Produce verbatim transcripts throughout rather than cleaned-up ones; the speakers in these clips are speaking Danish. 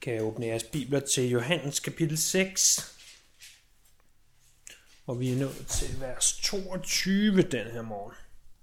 kan åbne jeres bibler til Johannes kapitel seks. Og vi er nået til vers toogtyve den her morgen.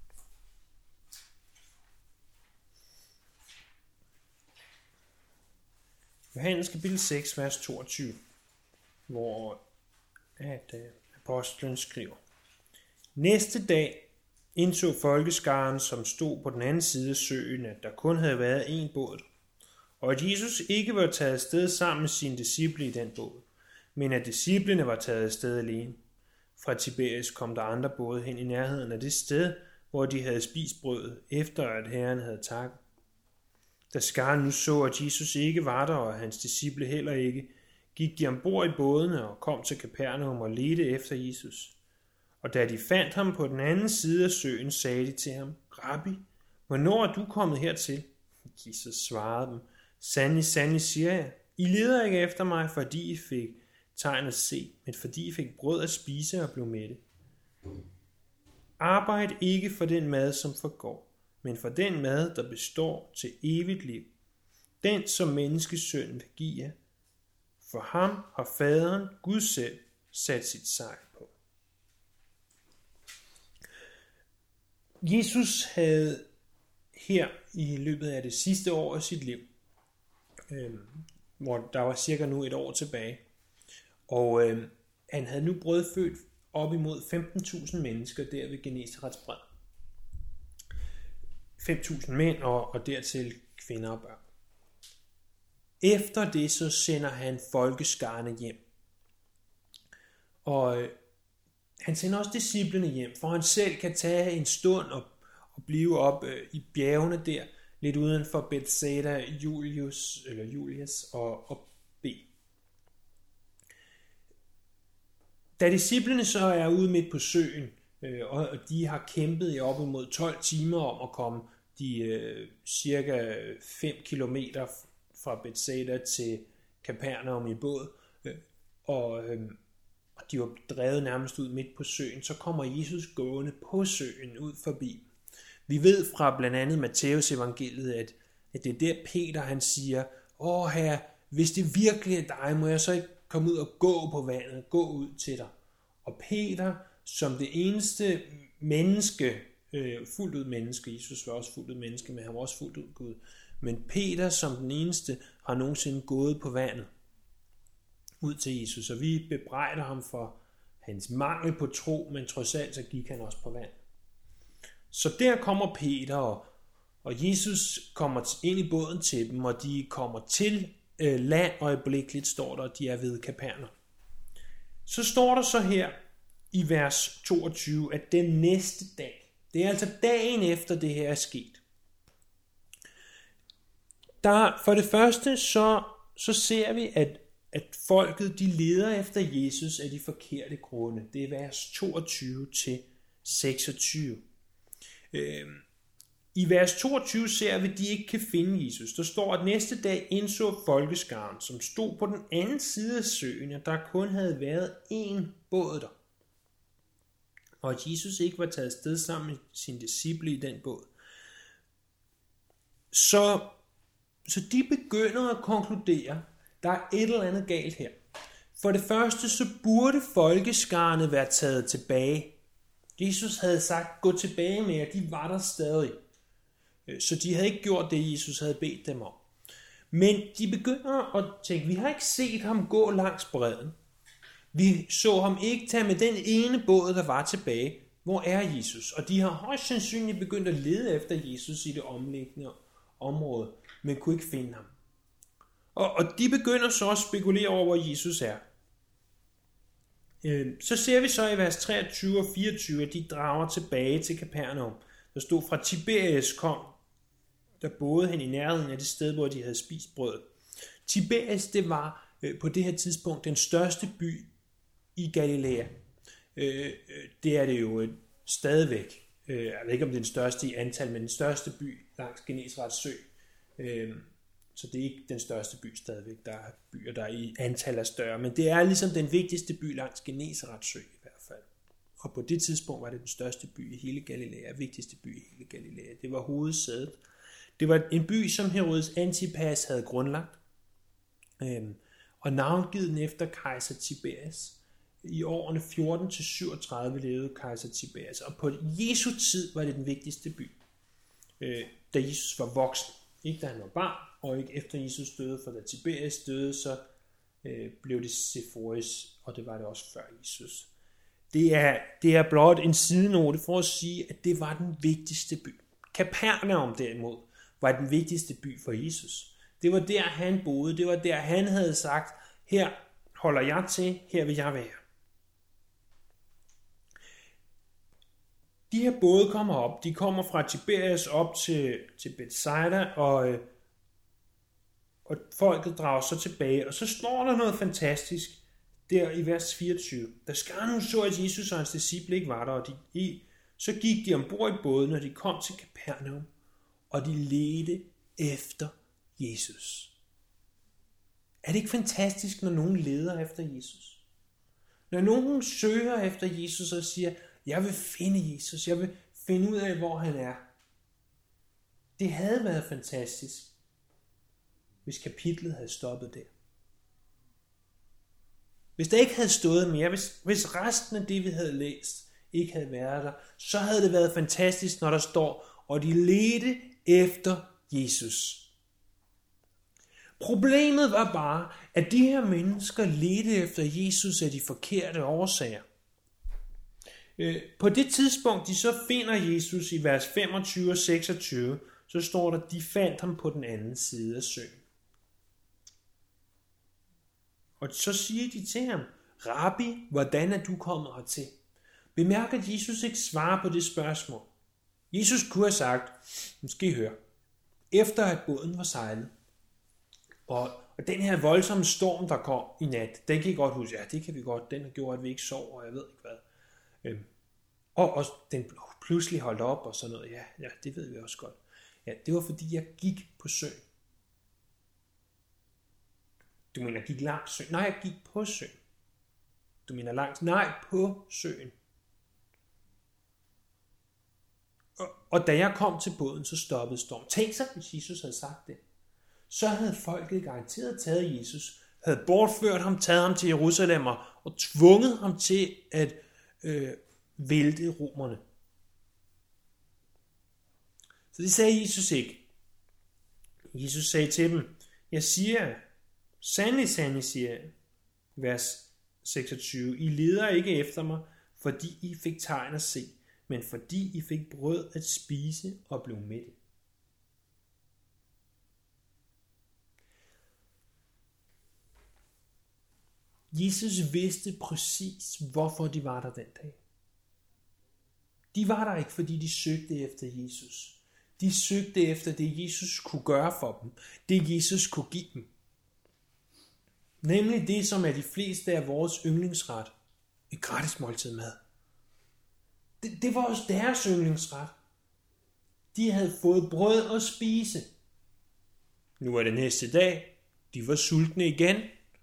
Johannes kapitel seks, vers toogtyve, hvor at, uh, apostlen skriver: Næste dag indså folkeskaren, som stod på den anden side af søen, at der kun havde været én båd, og at Jesus ikke var taget afsted sammen med sine disciple i den båd, men at disciplene var taget afsted alene. Fra Tiberias kom der andre både hen i nærheden af det sted, hvor de havde spist brødet, efter at Herren havde takket. Da skaren nu så, at Jesus ikke var der, og hans disciple heller ikke, gik de ombord i bådene og kom til Kapernaum og ledte efter Jesus. Og da de fandt ham på den anden side af søen, sagde de til ham: Rabbi, hvornår er du kommet hertil? Jesus svarede dem: Sandelig, sandelig siger jeg, I leder ikke efter mig, fordi I fik tegn at se, men fordi I fik brød at spise og blev mætte. Arbejd ikke for den mad, som forgår, men for den mad, der består til evigt liv. Den, som menneskesønnen vil give jer. For ham har faderen, Gud selv, sat sit sejl på. Jesus havde her i løbet af det sidste år af sit liv, øh, hvor der var cirka nu et år tilbage, og øh, han havde nu brødfødt op imod femten tusind mennesker der ved Genesarets bred. fem tusind mænd og, og dertil kvinder og børn. Efter det så sender han folkeskarne hjem. Og øh, han sender også disciplene hjem, for han selv kan tage en stund og, og blive op øh, i bjergene der, lidt uden for Bethsaida, Julius, eller Julius og, og B. Da disciplene så er ude midt på søen, øh, og de har kæmpet i op imod tolv timer om at komme de øh, cirka fem kilometer fra Bethsaida til Kapernaum i båd, øh, og øh, de var drevet nærmest ud midt på søen, så kommer Jesus gående på søen ud forbi. Vi ved fra blandt andet Matthæus evangeliet, at, at det er der Peter han siger: Åh herre, hvis det virkelig er dig, må jeg så ikke komme ud og gå på vandet, gå ud til dig. Og Peter, som det eneste menneske, øh, fuldt ud menneske, Jesus var også fuldt ud menneske, men han var også fuldt ud Gud, men Peter som den eneste har nogensinde gået på vandet ud til Jesus, og vi bebrejder ham for hans mangel på tro, men trods alt så gik han også på vand. Så der kommer Peter, og, og Jesus kommer ind i båden til dem, og de kommer til øh, land øjeblikkeligt, står der, de er ved Kapernaum. Så står der så her i vers toogtyve, at den næste dag, det er altså dagen efter det her er sket, der for det første så, så ser vi, at at folket de leder efter Jesus af de forkerte grunde. Det er vers toogtyve til seksogtyve. Øh, I vers toogtyve ser vi, at de ikke kan finde Jesus. Der står, at næste dag indså folkeskaren, som stod på den anden side af søen, at der kun havde været én båd der, og at Jesus ikke var taget afsted sammen med sine disciple i den båd. Så, så de begynder at konkludere, der er et eller andet galt her. For det første, så burde folkeskarne være taget tilbage. Jesus havde sagt, gå tilbage med jer, de var der stadig. Så de havde ikke gjort det, Jesus havde bedt dem om. Men de begynder at tænke, vi har ikke set ham gå langs bredden. Vi så ham ikke tage med den ene båd, der var tilbage. Hvor er Jesus? Og de har højst sandsynligt begyndt at lede efter Jesus i det omliggende område, men kunne ikke finde ham. Og, og de begynder så at spekulere over, hvor Jesus er. Øh, så ser vi så i vers treogtyve og fireogtyve, at de drager tilbage til Kapernaum. Der stod, fra Tiberias kom, der boede hen i nærheden af det sted, hvor de havde spist brød. Tiberias, det var øh, på det her tidspunkt den største by i Galilea. Øh, det er det jo øh, stadigvæk. Øh, jeg ved ikke, om det er den største i antal, men den største by langs Genesarets sø. Øh, Så det er ikke den største by stadigvæk. Der er byer, der er i antal er større. Men det er ligesom den vigtigste by langs Genesarets sø i hvert fald. Og på det tidspunkt var det den største by i hele Galilea. Vigtigste by i hele Galilea. Det var hovedsædet. Det var en by, som Herodes Antipas havde grundlagt. Øhm, og navngivet den efter kejser Tiberius. I årene fjorten til syvogtredive levede kejser Tiberius, og på Jesu tid var det den vigtigste by, øh, da Jesus var voksen. Ikke da han var barn, og ikke efter Jesus døde, for da Tiberius døde, så øh, blev det Sepphoris, og det var det også før Jesus. Det er, det er blot en sidenote for at sige, at det var den vigtigste by. Kapernaum derimod var den vigtigste by for Jesus. Det var der, han boede. Det var der, han havde sagt, her holder jeg til, her vil jeg være. De her både kommer op. De kommer fra Tiberias op til, til Bethsaida, og, og folket drager så tilbage. Og så står der noget fantastisk der i vers fireogtyve. Da skaren så, at Jesus og hans disciple ikke var der, og de, så gik de ombord i båden, når de kom til Kapernaum, og de ledte efter Jesus. Er det ikke fantastisk, når nogen leder efter Jesus? Når nogen søger efter Jesus og siger, jeg vil finde Jesus, jeg vil finde ud af, hvor han er. Det havde været fantastisk, hvis kapitlet havde stoppet der. Hvis der ikke havde stået mere, hvis, hvis resten af det, vi havde læst, ikke havde været der, så havde det været fantastisk, når der står, og de ledte efter Jesus. Problemet var bare, at de her mennesker ledte efter Jesus af de forkerte årsager. På det tidspunkt, de så finder Jesus i vers femogtyve og seksogtyve, så står der, de fandt ham på den anden side af søen. Og så siger de til ham, Rabbi, hvordan er du kommet hertil? Bemærk, at Jesus ikke svarer på det spørgsmål. Jesus kunne have sagt, nu skal I høre, efter at båden var sejlet, og, og den her voldsomme storm, der kom i nat, den kan I godt huske, ja, det kan vi godt, den har gjort, at vi ikke sov, og jeg ved ikke hvad. Øhm, og, og den pludselig holdt op, og sådan noget, ja, ja, det ved vi også godt. Ja, det var fordi, jeg gik på søen. Du mener, jeg gik langs søen? Nej, jeg gik på søen. Du mener langs? Nej, på søen. Og, og da jeg kom til båden, så stoppede stormen. Tænk sig, hvis Jesus havde sagt det. Så havde folket garanteret taget Jesus, havde bortført ham, taget ham til Jerusalem og tvunget ham til at øh, vælte romerne. Så det sagde Jesus ikke. Jesus sagde til dem, jeg siger, sandelig, sandelig siger jeg, vers seksogtyve, I leder ikke efter mig, fordi I fik tegn at se, men fordi I fik brød at spise og blev mætte. Jesus vidste præcis, hvorfor de var der den dag. De var der ikke, fordi de søgte efter Jesus. De søgte efter det, Jesus kunne gøre for dem. Det, Jesus kunne give dem. Nemlig det, som er de fleste af vores yndlingsret. Et gratis måltid mad. Det, det var også deres yndlingsret. De havde fået brød at spise. Nu er det næste dag. De var sultne igen.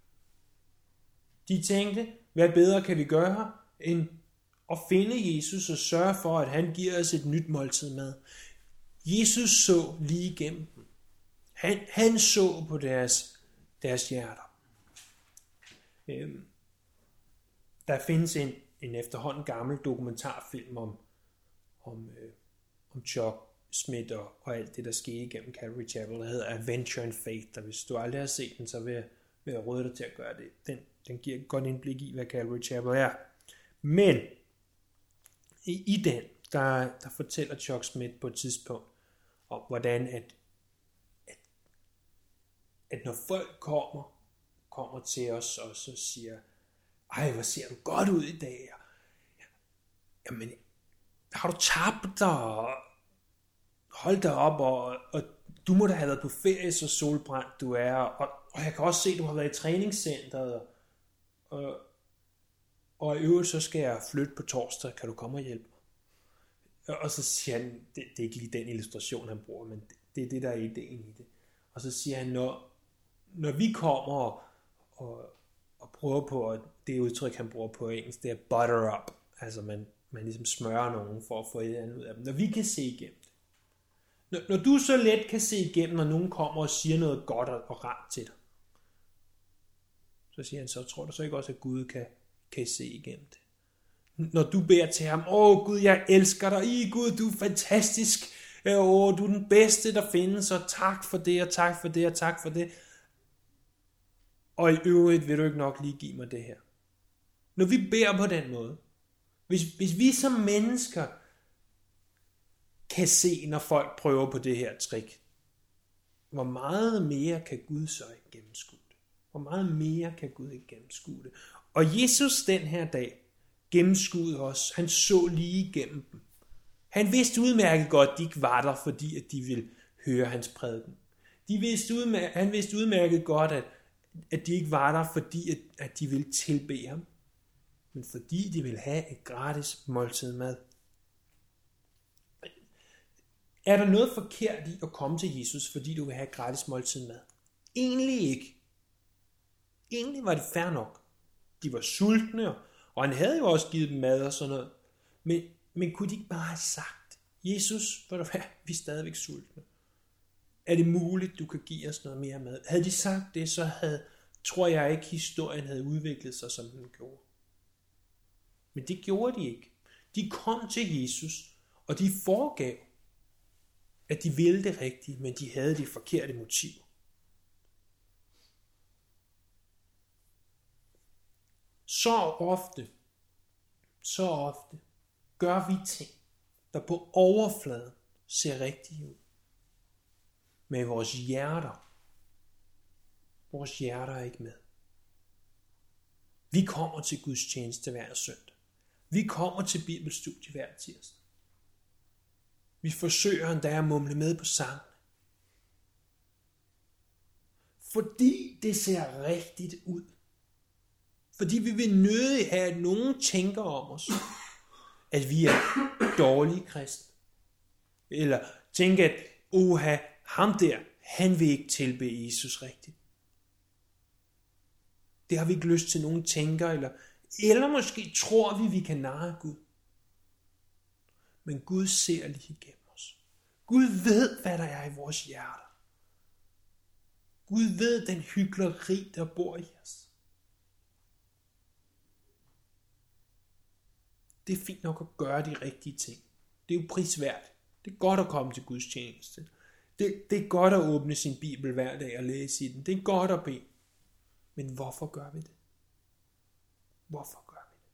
De tænkte, hvad bedre kan vi gøre, end at finde Jesus og sørge for, at han giver os et nyt måltid mad. Jesus så lige igennem dem. Han, han så på deres, deres hjerter. Øhm, der findes en, en efterhånden gammel dokumentarfilm om, om, øh, om Chuck Smith og, og alt det, der skete igennem Calvary Chapel, der hedder Adventure in Faith. Og hvis du aldrig har set den, så vil jeg, vil jeg råde dig til at gøre det. Den, den giver et godt indblik i, hvad Calvary Chapel er. Men i, i den, der, der fortæller Chuck Smith på et tidspunkt om, hvordan at, at, at når folk kommer, kommer til os og så siger, ej, hvor ser du godt ud i dag. Jamen, har du tabt dig? Hold dig op, og, og du må da have været på ferie, så solbrændt du er. Og, og jeg kan også se, at du har været i træningscenteret. Og, og i øvrigt, så skal jeg flytte på torsdag. Kan du komme og hjælpe mig? Og så siger han, det, det er ikke lige den illustration, han bruger, men det, det er det, der er ideen i det. Og så siger han, når, når vi kommer og, og, og prøver på, at det udtryk, han bruger på engelsk, det er butter up. Altså man, man ligesom smører nogen for at få et andet ud af dem. Når vi kan se igennem det. Når, når du så let kan se igennem, når nogen kommer og siger noget godt og, og rart til dig. Så siger han, så tror du så ikke også, at Gud kan, kan se igennem det? Når du beder til ham, åh Gud, jeg elsker dig, i Gud, du er fantastisk, åh, du er den bedste, der findes, og tak for det, og tak for det, og tak for det. Og i øvrigt vil du ikke nok lige give mig det her. Når vi beder på den måde, hvis, hvis vi som mennesker kan se, når folk prøver på det her trick, hvor meget mere kan Gud så ikke gennemskue det? Hvor meget mere kan Gud ikke gennemskue det? Og Jesus den her dag gennemskuede os. Han så lige igennem dem. Han vidste udmærket godt, at de ikke var der, fordi at de ville høre hans prædiken. De vidste udmærket, han vidste udmærket godt, at, at de ikke var der, fordi at, at de ville tilbede ham. Men fordi de ville have et gratis måltid mad. Er der noget forkert i at komme til Jesus, fordi du vil have et gratis måltid mad? Egentlig ikke. Egentlig var det fair nok. De var sultne, og han havde jo også givet dem mad og sådan noget. Men, men kunne de ikke bare have sagt, Jesus, hvor du er, vi er stadigvæk sultne. Er det muligt, du kan give os noget mere mad? Havde de sagt det, så havde, tror jeg ikke, historien havde udviklet sig, som den gjorde. Men det gjorde de ikke. De kom til Jesus, og de foregav, at de ville det rigtige, men de havde de forkerte motiver. Så ofte, så ofte gør vi ting, der på overfladen ser rigtige ud. Men vores hjerter, vores hjerter er ikke med. Vi kommer til Guds tjeneste hver søndag. Vi kommer til bibelstudie hver tirsdag. Vi forsøger endda at mumle med på sangen. Fordi det ser rigtigt ud. Fordi vi vil nødig have, at nogen tænker om os, at vi er dårlige kristne. Eller tænke, at oha, ham der, han vil ikke tilbede Jesus rigtigt. Det har vi ikke lyst til, nogen tænker, eller, eller måske tror vi, vi kan narre Gud. Men Gud ser lige igennem os. Gud ved, hvad der er i vores hjerter. Gud ved den hykleri, der bor i os. Det er fint nok at gøre de rigtige ting. Det er jo prisværdigt. Det er godt at komme til Guds tjeneste. Det, det er godt at åbne sin bibel hver dag og læse i den. Det er godt at bede. Men hvorfor gør vi det? Hvorfor gør vi det?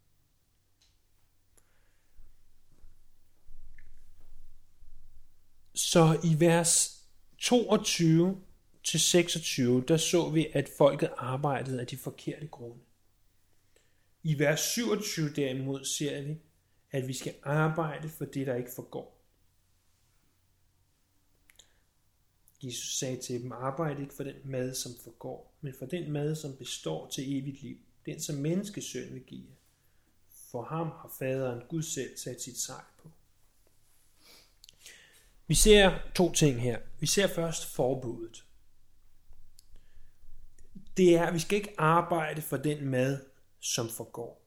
Så i vers toogtyve til seksogtyve, der så vi, at folket arbejdede af de forkerte grunde. I vers syvogtyve derimod ser vi, at vi skal arbejde for det, der ikke forgår. Jesus sagde til dem, arbejde ikke for den mad, som forgår, men for den mad, som består til evigt liv. Den, som menneskesøn vil give. For ham har faderen Gud selv sat sit sejl på. Vi ser to ting her. Vi ser først forbuddet. Det er, at vi skal ikke arbejde for den mad, som forgår.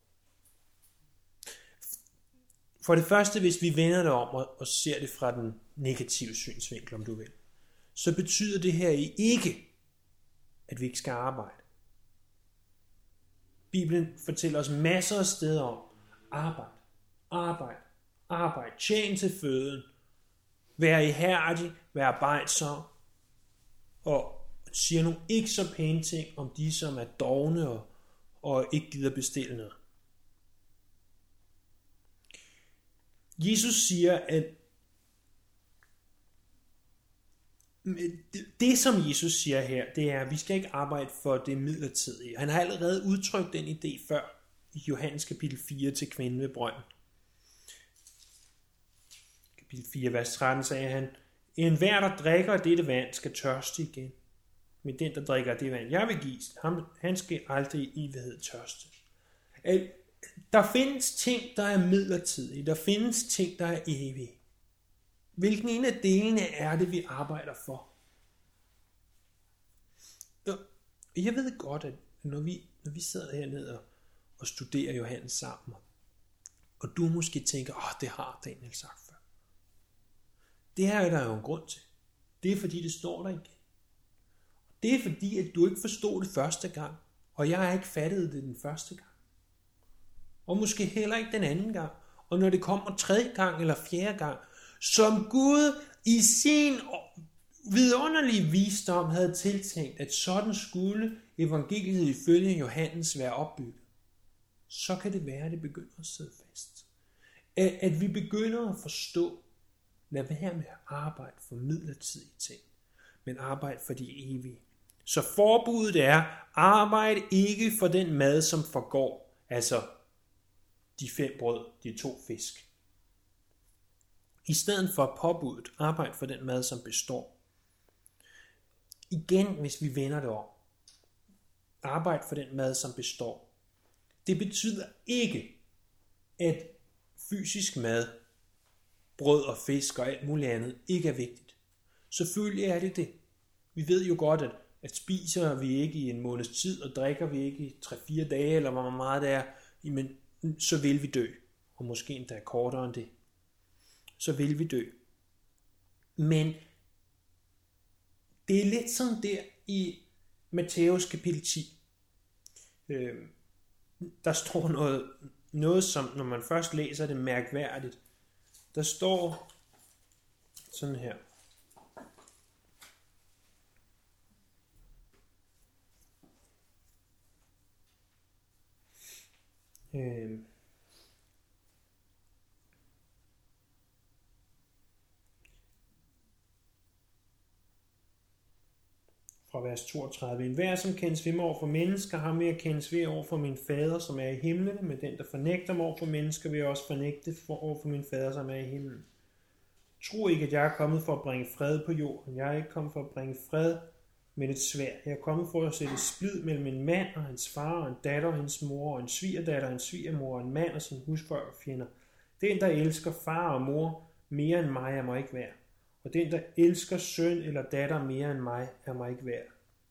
For det første, hvis vi vender det om og, og ser det fra den negative synsvinkel, om du vil, så betyder det her ikke, at vi ikke skal arbejde. Bibelen fortæller os masser af steder om arbejde, arbejde, arbejde, tjen til føden, vær ihærdig, vær arbejdsom, og siger nogle ikke så pæne ting om de, som er dovne og, og ikke gider bestille noget. Jesus siger, at det, som Jesus siger her, det er, at vi skal ikke arbejde for det midlertidige. Han har allerede udtrykt den idé før i Johannes kapitel fire til kvinden ved brønden. Kapitel fire, vers tretten sagde han, enhver, der drikker af dette vand, skal tørste igen. Men den, der drikker af det vand, jeg vil give, ham, han skal aldrig i evighed tørste. Der findes ting, der er midlertidige. Der findes ting, der er evige. Hvilken en af delene er det, vi arbejder for? Jeg ved godt, at når vi, når vi sidder hernede og studerer Johannes sammen, og du måske tænker, åh, det har Daniel sagt før. Det her er der jo en grund til. Det er fordi, det står der igen. Det er fordi, at du ikke forstod det første gang, Og jeg har ikke fattet det den første gang. Og måske heller ikke den anden gang. Og når det kommer tredje gang eller fjerde gang, som Gud i sin vidunderlige visdom havde tiltænkt, at sådan skulle evangeliet ifølge Johannes være opbygget, så kan det være, at det begynder at sidde fast. At, at vi begynder at forstå, lad være med at arbejde for midlertidige ting, men arbejde for de evige. Så forbuddet er, arbejde ikke for den mad, som forgår, altså de fem brød, de to fisk. I stedet for påbuddet, arbejde for den mad, som består. Igen, hvis vi vender det om, arbejde for den mad, som består. Det betyder ikke, at fysisk mad, brød og fisk og alt muligt andet, ikke er vigtigt. Selvfølgelig er det det. Vi ved jo godt, at, at spiser vi ikke i en måneds tid, og drikker vi ikke i tre fire dage, eller hvor meget det er, men så vil vi dø. Og måske endda kortere end det. Så vil vi dø. Men det er lidt sådan der i Matthæus kapitel ti. Øh, der står noget, noget, som når man først læser det, mærkværdigt. Der står sådan her. Øh, fra vers toogtredive. En hver, som kendes ved mig over for mennesker, ham vil jeg kendes ved over for min fader, som er i himlen, men den, der fornægter mig over for mennesker, vil jeg også fornægte for over for min fader, som er i himlen. Tro ikke, at jeg er kommet for at bringe fred på jorden. Jeg er ikke kommet for at bringe fred, men et sværd. Jeg er kommet for at sætte splid mellem en mand og hans far, og en datter og hendes mor, og en svigerdatter og en svigermor, og en mand og sin husfolk og fjender. Den, der elsker far og mor mere end mig, er mig ikke værd. Og den, der elsker søn eller datter mere end mig, er mig ikke værd.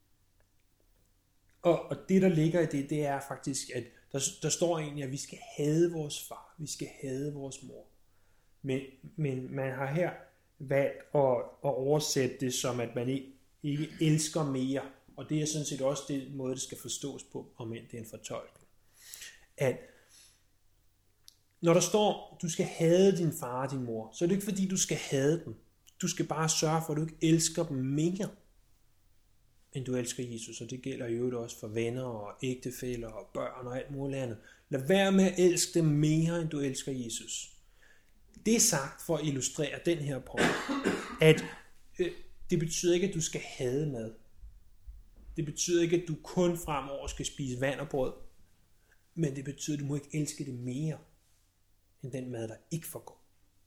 Og, og det, der ligger i det, det er faktisk, at der, der står egentlig, at vi skal hade vores far, vi skal hade vores mor. Men, men man har her valgt at, at oversætte det som, at man ikke, ikke elsker mere. Og det er sådan set også den måde, det skal forstås på, om end det er en fortolkning. At når der står, du skal hade din far og din mor, så er det ikke fordi, du skal hade dem. Du skal bare sørge for, at du ikke elsker dem mere, end du elsker Jesus. Og det gælder jo også for venner og ægtefæller og børn og alt muligt andet. Lad være med at elske dem mere, end du elsker Jesus. Det er sagt for at illustrere den her point, at øh, det betyder ikke, at du skal hade mad. Det betyder ikke, at du kun fremover skal spise vand og brød. Men det betyder, at du må ikke elske det mere, end den mad, der ikke forgår.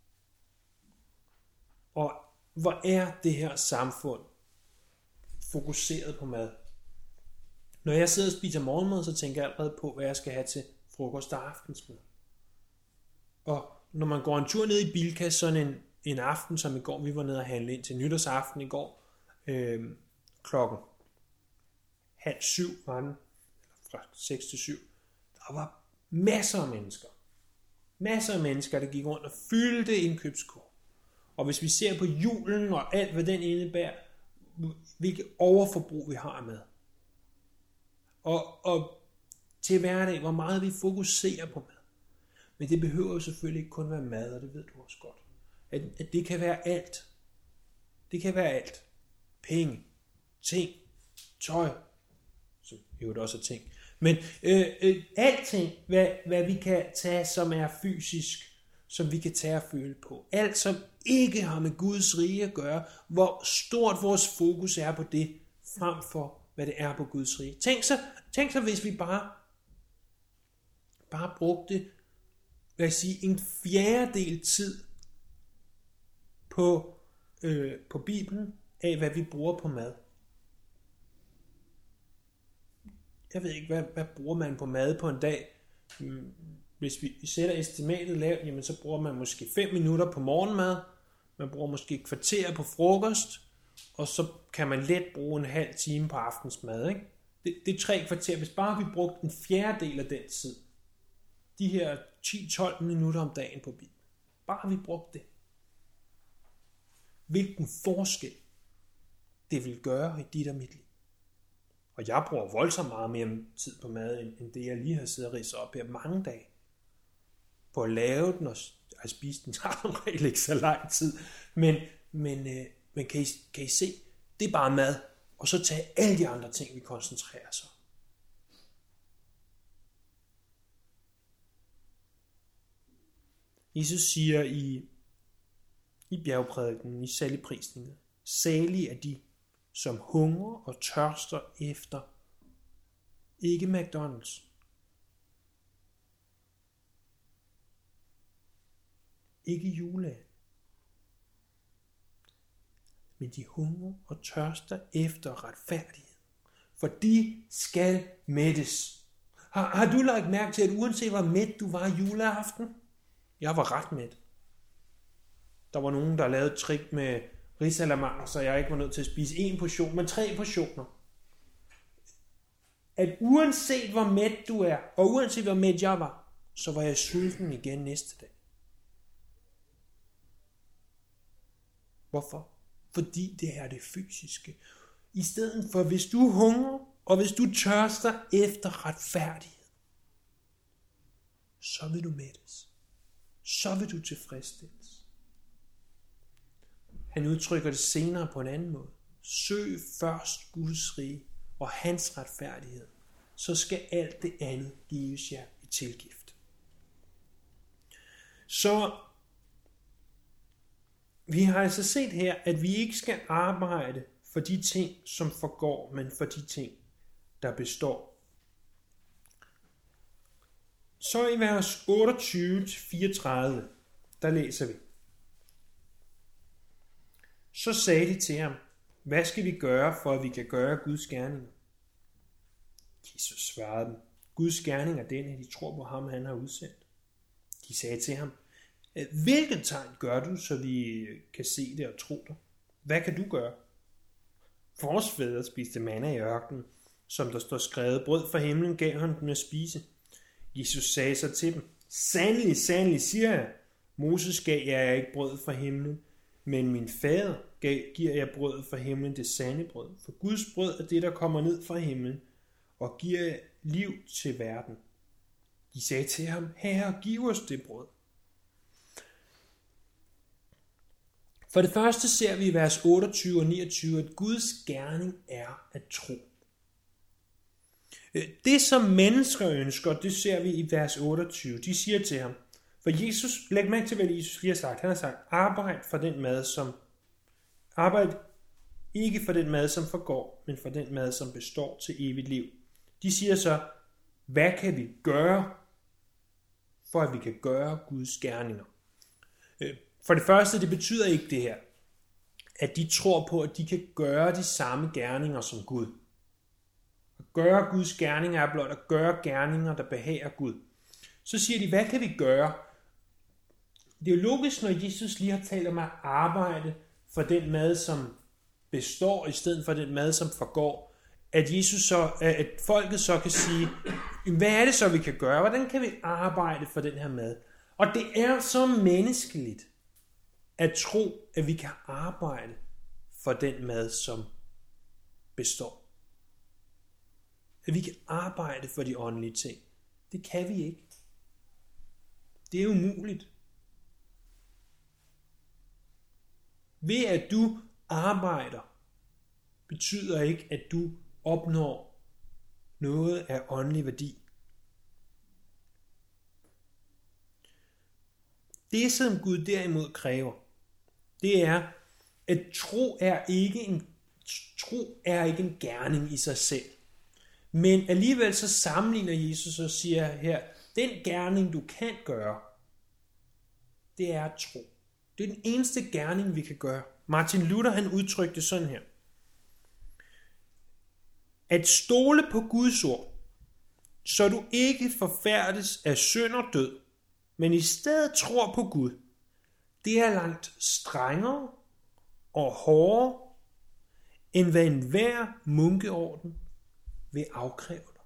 Og hvor er det her samfund fokuseret på mad? Når jeg sidder og spiser morgenmad, så tænker jeg allerede på, hvad jeg skal have til frokost og aftensmad. Og når man går en tur ned i Bilka, sådan en, en aften, som i går, vi var nede og handle ind til nytårsaften i går, øh, klokken halv syv var den, fra seks til syv, der var masser af mennesker. Masser af mennesker, der gik rundt og fyldte indkøbskurven. Og hvis vi ser på julen og alt, hvad den indebærer, hvilket overforbrug vi har af mad. Og, og til hverdag, hvor meget vi fokuserer på mad. Men det behøver jo selvfølgelig ikke kun være mad, og det ved du også godt. At, at det kan være alt. Det kan være alt. Penge, ting, tøj, som jo også er ting. Men øh, øh, alting, hvad, hvad vi kan tage, som er fysisk, som vi kan tage og føle på. Alt, som ikke har med Guds rige at gøre, hvor stort vores fokus er på det, frem for hvad det er på Guds rige. Tænk så, tænk så hvis vi bare, bare brugte, hvad jeg sige, en fjerdedel tid på, øh, på Bibelen, af hvad vi bruger på mad. Jeg ved ikke, hvad, hvad bruger man på mad på en dag? Hvis vi sætter estimatet lavt, jamen så bruger man måske fem minutter på morgenmad, man bruger måske et kvarter på frokost, og så kan man let bruge en halv time på aftensmad. Ikke? Det, det er tre kvarter. Hvis bare vi brugte en fjerdedel af den tid, de her ti til tolv minutter om dagen på Bibelen, bare vi brugte det. Hvilken forskel det vil gøre i dit og mit liv. Og jeg bruger voldsomt meget mere tid på mad, end det jeg lige har siddet og ridset op her mange dage. På at lave den og at spise den tager som regel ikke så lang tid. Men, men, øh, men kan, I, kan I se, det er bare mad. Og så tage alle de andre ting, vi koncentrerer os om. Jesus siger i, i bjergprædiken, i saligprisningen, salige er de, som hungrer og tørster efter, ikke McDonald's, ikke juleand, men de hungrer og tørster efter retfærdighed, for de skal mættes. Har, har du lagt mærke til, at uanset hvor mæt du var juleaften, jeg var ret mæt. Der var nogen, der lavede et trick med risalamande, så jeg ikke var nødt til at spise en portion, men tre portioner. At uanset hvor mæt du er, og uanset hvor mæt jeg var, så var jeg sulten igen næste dag. Hvorfor? Fordi det er det fysiske. I stedet for, hvis du hungrer, og hvis du tørster efter retfærdighed, så vil du mættes. Så vil du tilfredsstilles. Han udtrykker det senere på en anden måde. Søg først Guds rige og hans retfærdighed, så skal alt det andet gives jer i tilgift. Så vi har altså set her, at vi ikke skal arbejde for de ting, som forgår, men for de ting, der består. Så i vers otteogtyve til fireogtredive, der læser vi. Så sagde de til ham, hvad skal vi gøre, for at vi kan gøre Guds gerninger? Jesus svarede dem, Guds gerning er den, at de tror på ham, han har udsendt. De sagde til ham, hvilket tegn gør du, så vi kan se det og tro dig? Hvad kan du gøre? Vores fædre spiste manna i ørkenen, som der står skrevet, brød fra himlen gav han dem at spise. Jesus sagde så til dem, sandelig, sandelig, siger jeg, Moses gav jeg ikke brød fra himlen, men min fader gav, giver jeg brød fra himlen, det sande brød. For Guds brød er det, der kommer ned fra himlen, og giver liv til verden. De sagde til ham, Herre, giv os det brød. For det første ser vi i vers otteogtyve og niogtyve, at Guds gerning er at tro. Det, som mennesker ønsker, det ser vi i vers otteogtyve. De siger til ham, for Jesus, læg mærke til, hvad Jesus lige har sagt. Han har sagt, arbejd for den mad, som arbejd ikke for den mad, som forgår, men for den mad, som består til evigt liv. De siger så, hvad kan vi gøre, for at vi kan gøre Guds gerninger? For det første, det betyder ikke det her, at de tror på, at de kan gøre de samme gerninger som Gud. At gøre Guds gerninger er blot at gøre gerninger, der behager Gud. Så siger de, hvad kan vi gøre? Det er jo logisk, når Jesus lige har talt om at arbejde for den mad, som består, i stedet for den mad, som forgår, at, Jesus så, at folket så kan sige, hvad er det så, vi kan gøre? Hvordan kan vi arbejde for den her mad? Og det er så menneskeligt at tro, at vi kan arbejde for den mad, som består. At vi kan arbejde for de åndelige ting. Det kan vi ikke. Det er umuligt. Ved at du arbejder, betyder ikke, at du opnår noget af åndelig værdi. Det, som Gud derimod kræver, det er, at tro er ikke en, tro er ikke en gerning i sig selv. Men alligevel så sammenligner Jesus og siger her, den gerning du kan gøre, det er at tro. Det er den eneste gerning vi kan gøre. Martin Luther han udtrykte sådan her. At stole på Guds ord, så du ikke forfærdes af synd og død, men i stedet tror på Gud, det er langt strengere og hårdere, end hvad enhver munkeorden vil afkræve dig.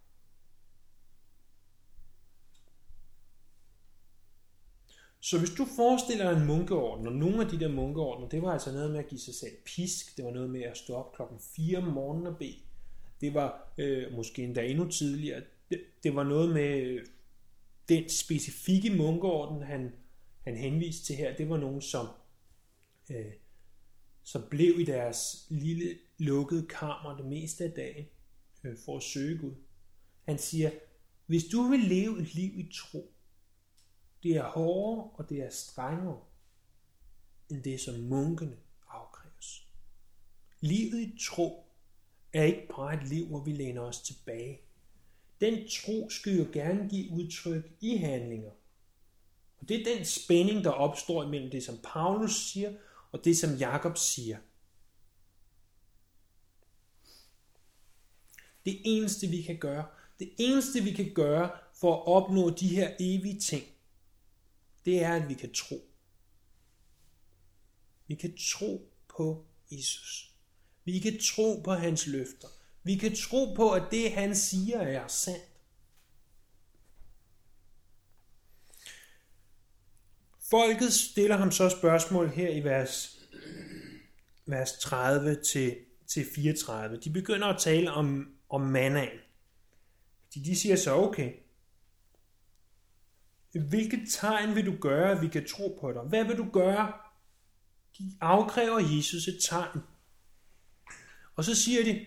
Så hvis du forestiller dig en munkeorden, og nogle af de der munkeordner, det var altså noget med at give sig selv pisk, det var noget med at stå op klokken fire om morgenen og bede. Det var øh, måske endda endnu tidligere. Det, det var noget med øh, den specifikke munkeorden, han, han henviste til her. Det var nogen, som, øh, som blev i deres lille lukkede kammer det meste af dagen øh, for at søge Gud. Han siger, hvis du vil leve et liv i tro, det er hårdere og det er strengere end det, som munkene afkræves. Livet i tro er ikke bare et liv, hvor vi læner os tilbage. Den tro skal jo gerne give udtryk i handlinger. Og det er den spænding, der opstår imellem det, som Paulus siger, og det, som Jakob siger. Det eneste, vi kan gøre, det eneste, vi kan gøre for at opnå de her evige ting, det er, at vi kan tro. Vi kan tro på Jesus. Vi kan tro på hans løfter. Vi kan tro på, at det, han siger, er sandt. Folket stiller ham så spørgsmål her i vers, vers tredive til fireogtredive. De begynder at tale om, om mannaen. De, de siger så, okay, hvilket tegn vil du gøre, at vi kan tro på dig? Hvad vil du gøre? De afkræver Jesus et tegn. Og så siger de,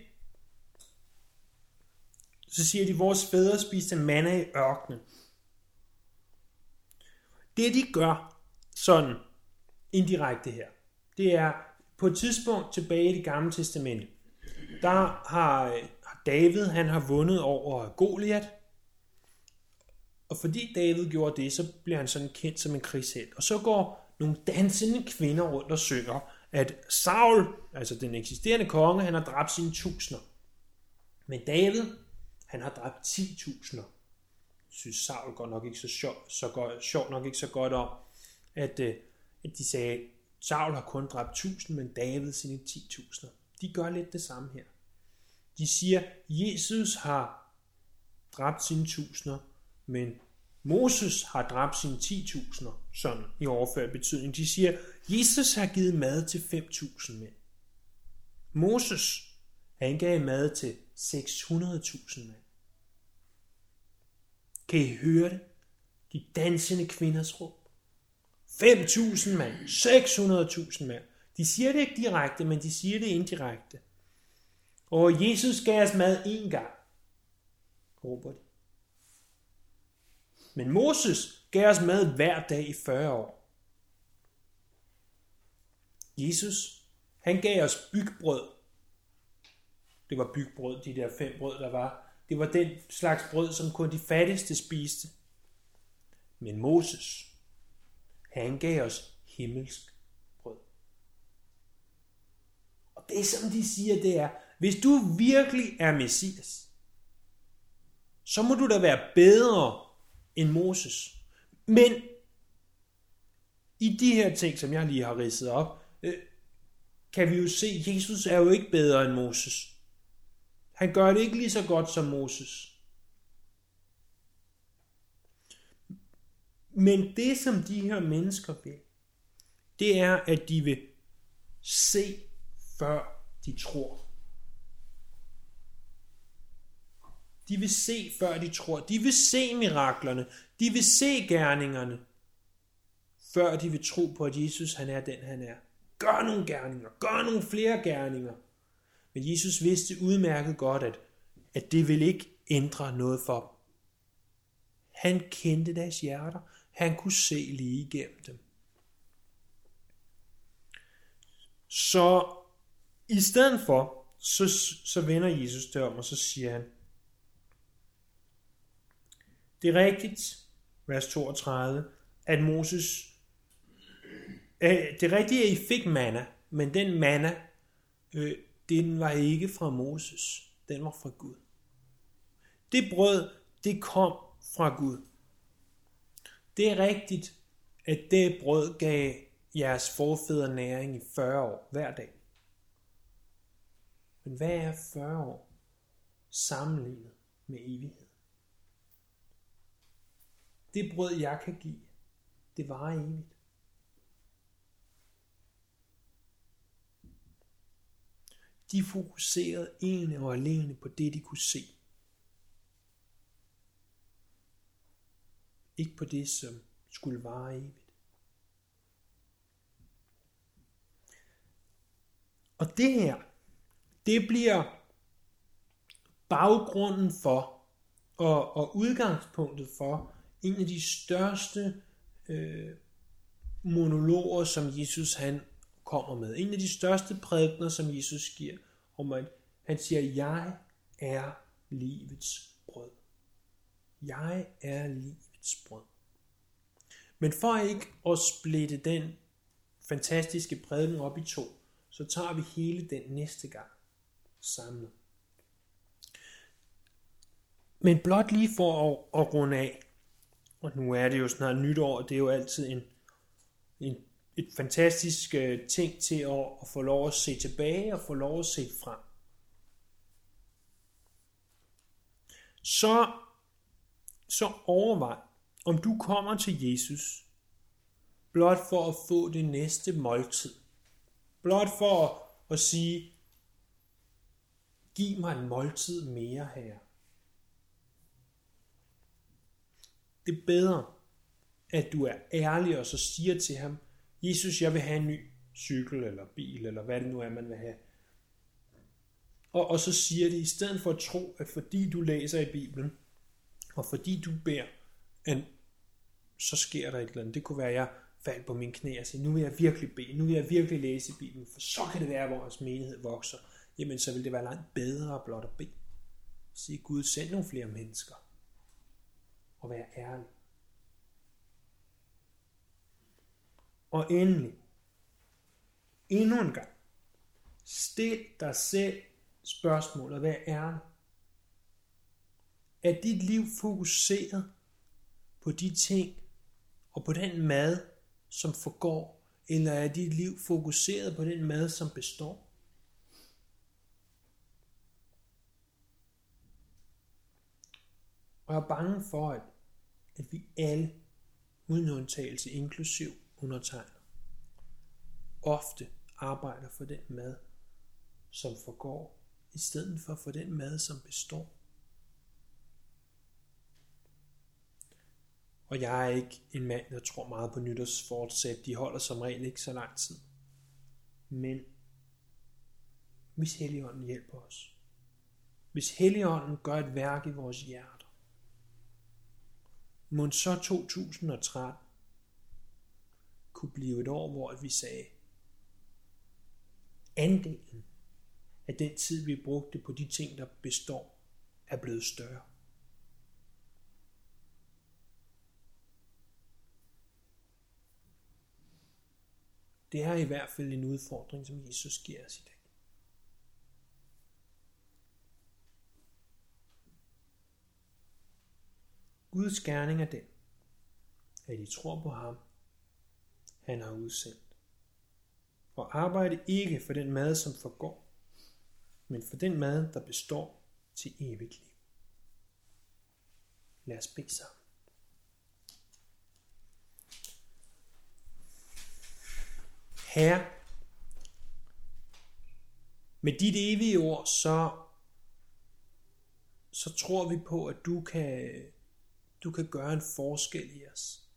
så siger de, vores fædre spiste manna i ørkenen. Det de gør sådan indirekte her, det er på et tidspunkt tilbage i Det Gamle Testamente, der har David, han har vundet over Goliat, og fordi David gjorde det, så bliver han sådan kendt som en krigshelt. Og så går nogle dansende kvinder rundt og synger, at Saul, altså den eksisterende konge, han har dræbt sine tusinder. Men David, han har dræbt ti tusinder. Jeg synes, Saul går nok ikke så sjovt, så går, sjovt nok ikke så godt om, at, at de sagde, Saul har kun dræbt tusind, men David sine ti tusinder. De gør lidt det samme her. De siger, Jesus har dræbt sine tusinder, men Moses har dræbt sine ti tusinder, sådan i overført betydning. De siger, Jesus har givet mad til fem tusind mænd. Moses, han gav mad til seks hundrede tusind mænd. Kan I høre det? De dansende kvinders råb. fem tusind mand, seks hundrede tusind mand. De siger det ikke direkte, men de siger det indirekte. Og Jesus gav os mad én gang, råber de. Men Moses gav os mad hver dag i fyrre år. Jesus, han gav os bygbrød. Det var bygbrød, de der fem brød, der var. Det var den slags brød, som kun de fattigste spiste. Men Moses, han gav os himmelsk brød. Og det, som de siger, det er, hvis du virkelig er Messias, så må du da være bedre end Moses. Men i de her ting, som jeg lige har ridset op, kan vi jo se, at Jesus er jo ikke bedre end Moses. Han gør det ikke lige så godt som Moses. Men det, som de her mennesker vil, det er, at de vil se, før de tror. De vil se, før de tror. De vil se miraklerne. De vil se gerningerne, før de vil tro på, at Jesus, han er den, han er. Gør nogle gerninger. Gør nogle flere gerninger. Men Jesus vidste udmærket godt, at, at det vil ikke ændre noget for dem. Han kendte deres hjerter. Han kunne se lige igennem dem. Så i stedet for, så, så vender Jesus det om, og så siger han, det er rigtigt, vers toogtredive, at Moses, det er rigtigt, at I fik manna, men den manna, øh, den var ikke fra Moses, den var fra Gud. Det brød, det kom fra Gud. Det er rigtigt, at det brød gav jeres forfædre næring i fyrre år hver dag. Men hvad er fyrre år sammenlignet med evighed? Det brød, jeg kan give, det varer evigt. de fokuserede ene og alene på det, de kunne se. Ikke på det, som skulle vare evigt. Og det her, det bliver baggrunden for og, og udgangspunktet for en af de største øh, monologer, som Jesus han kommer med. En af de største prædikener, som Jesus giver, om at han siger, jeg er livets brød. Jeg er livets brød. Men for ikke at splitte den fantastiske prædiken op i to, så tager vi hele den næste gang samlet. Men blot lige for at, at runde af, og nu er det jo snart nytår, og det er jo altid en, en, et fantastisk uh, ting til at, at få lov at se tilbage og få lov at se frem. Så, så overvej, om du kommer til Jesus, blot for at få det næste måltid. Blot for at, at sige, giv mig en måltid mere, Herre. Det er bedre, at du er ærlig og så siger til ham, Jesus, jeg vil have en ny cykel eller bil, eller hvad det nu er, man vil have. Og, og så siger det, i stedet for at tro, at fordi du læser i Bibelen, og fordi du beder, at så sker der et eller andet. Det kunne være, at jeg faldt på mine knæ og siger, nu vil jeg virkelig bede, nu vil jeg virkelig læse i Bibelen, for så kan det være, at vores menighed vokser. Jamen, så vil det være langt bedre blot at bede. Sige, Gud, send nogle flere mennesker. Og være ærlig. Og endelig, endnu en gang, stil dig selv spørgsmål og vær ærlig. Er dit liv fokuseret på de ting og på den mad, som forgår, eller er dit liv fokuseret på den mad, som består? Og jeg er bange for, at, at vi alle, uden undtagelse inklusiv undertegnet, ofte arbejder for den mad, som forgår, i stedet for for den mad, som består. Og jeg er ikke en mand, der tror meget på nytårsfortsæt. De holder som regel ikke så lang tid. Men hvis Helligånden hjælper os, hvis Helligånden gør et værk i vores hjerter, må så to tusind og tretten kunne blive et år, hvor vi sagde, andelen af den tid, vi brugte på de ting, der består, er blevet større. Det er i hvert fald en udfordring, som Jesus giver os i dag. Guds gerning er den, at I tror på ham, han har udsendt. Og arbejde ikke for den mad, som forgår, men for den mad, der består til evigt liv. Lad os bede sammen. Herre, med dit evige ord, så, så tror vi på, at du kan, du kan gøre en forskel i os.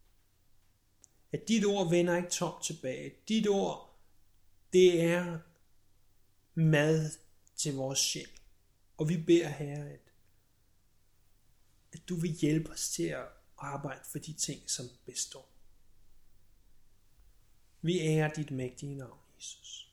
At dit ord vender ikke tomt tilbage. Dit ord, det er mad til vores sjæl. Og vi beder, Herre, at, at du vil hjælpe os til at arbejde for de ting, som består. Vi ærer dit mægtige navn, Jesus.